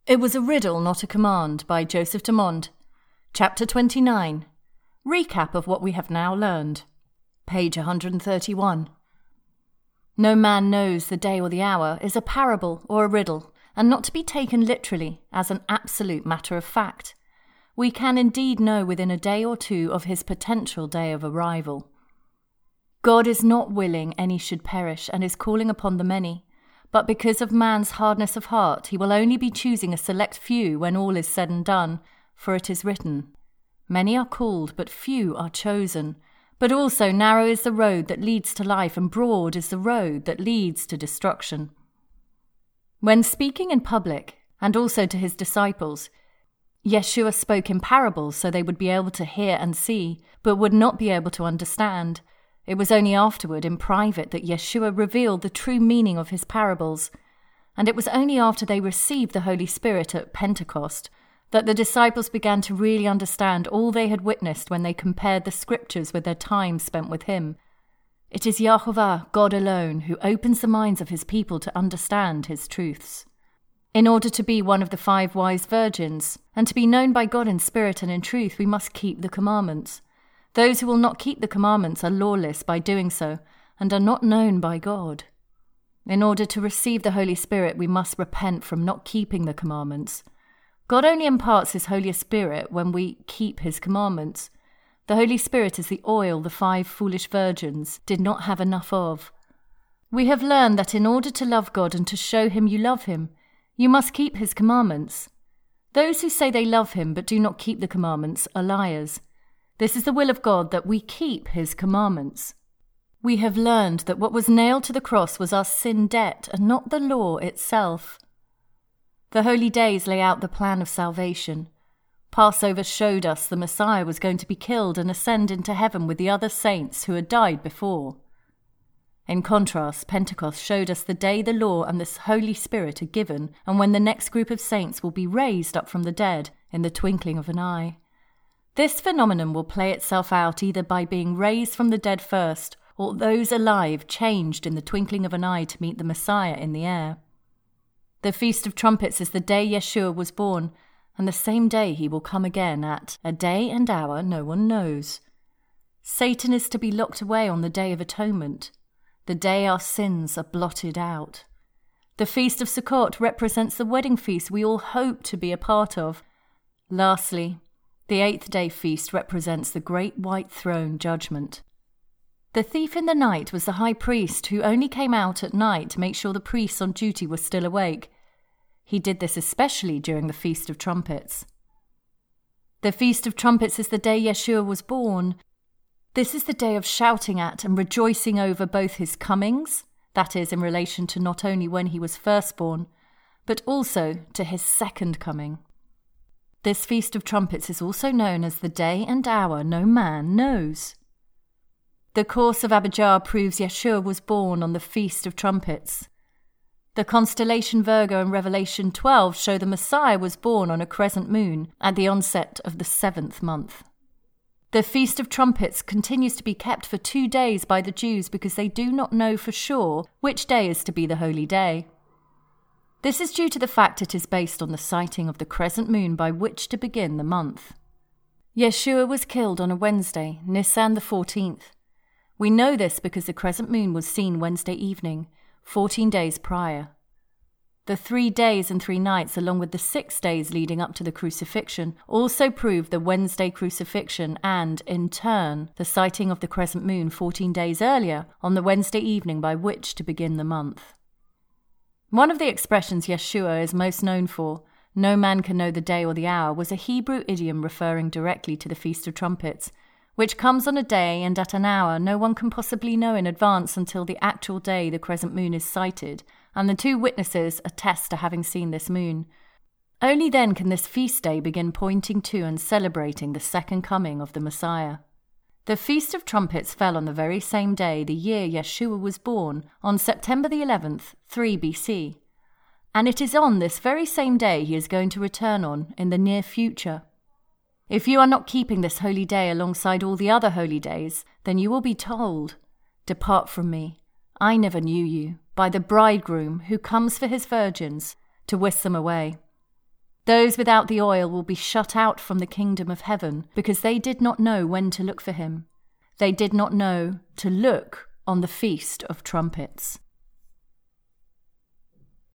It Was a Riddle, Not a Command by Joseph Dumond. Chapter 29. Recap of what we have now learned. Page 131. No man knows the day or the hour is a parable or a riddle, and not to be taken literally as an absolute matter of fact. We can indeed know within a day or two of his potential day of arrival. God is not willing any should perish and is calling upon the many. But because of man's hardness of heart, he will only be choosing a select few when all is said and done, for it is written, "Many are called, but few are chosen." But also narrow is the road that leads to life, and broad is the road that leads to destruction. When speaking in public, and also to his disciples, Yeshua spoke in parables so they would be able to hear and see, but would not be able to understand. It was only afterward, in private, that Yeshua revealed the true meaning of his parables, and it was only after they received the Holy Spirit at Pentecost that the disciples began to really understand all they had witnessed when they compared the scriptures with their time spent with him. It is Yahovah, God alone, who opens the minds of his people to understand his truths. In order to be one of the 5 wise virgins, and to be known by God in spirit and in truth, we must keep the commandments. Those who will not keep the commandments are lawless by doing so, and are not known by God. In order to receive the Holy Spirit, we must repent from not keeping the commandments. God only imparts his Holy Spirit when we keep his commandments. The Holy Spirit is the oil the 5 foolish virgins did not have enough of. We have learned that in order to love God and to show him you love him, you must keep his commandments. Those who say they love him but do not keep the commandments are liars. This is the will of God, that we keep his commandments. We have learned that what was nailed to the cross was our sin debt and not the law itself. The holy days lay out the plan of salvation. Passover showed us the Messiah was going to be killed and ascend into heaven with the other saints who had died before. In contrast, Pentecost showed us the day the law and the Holy Spirit are given, and when the next group of saints will be raised up from the dead in the twinkling of an eye. This phenomenon will play itself out either by being raised from the dead first, or those alive changed in the twinkling of an eye to meet the Messiah in the air. The Feast of Trumpets is the day Yeshua was born, and the same day he will come again at a day and hour no one knows. Satan is to be locked away on the Day of Atonement, the day our sins are blotted out. The Feast of Sukkot represents the wedding feast we all hope to be a part of. Lastly, the 8th day feast represents the great white throne judgment. The thief in the night was the high priest, who only came out at night to make sure the priests on duty were still awake. He did this especially during the Feast of Trumpets. The Feast of Trumpets is the day Yeshua was born. This is the day of shouting at and rejoicing over both his comings, that is, in relation to not only when he was first born, but also to his second coming. This Feast of Trumpets is also known as the day and hour no man knows. The course of Abijah proves Yeshua was born on the Feast of Trumpets. The constellation Virgo in Revelation 12 show the Messiah was born on a crescent moon at the onset of the 7th month. The Feast of Trumpets continues to be kept for 2 days by the Jews because they do not know for sure which day is to be the holy day. This is due to the fact it is based on the sighting of the crescent moon by which to begin the month. Yeshua was killed on a Wednesday, Nisan the 14th. We know this because the crescent moon was seen Wednesday evening, 14 days prior. The 3 days and 3 nights, along with the 6 days leading up to the crucifixion, also prove the Wednesday crucifixion and, in turn, the sighting of the crescent moon 14 days earlier on the Wednesday evening by which to begin the month. One of the expressions Yeshua is most known for, "No man can know the day or the hour," was a Hebrew idiom referring directly to the Feast of Trumpets, which comes on a day and at an hour no one can possibly know in advance until the actual day the crescent moon is sighted, and the 2 witnesses attest to having seen this moon. Only then can this feast day begin pointing to and celebrating the second coming of the Messiah. The Feast of Trumpets fell on the very same day the year Yeshua was born, on September the 11th, 3 BC. And it is on this very same day he is going to return on in the near future. If you are not keeping this holy day alongside all the other holy days, then you will be told, "Depart from me, I never knew you," by the bridegroom who comes for his virgins to whisk them away. Those without the oil will be shut out from the kingdom of heaven, because they did not know when to look for him. They did not know to look on the Feast of Trumpets.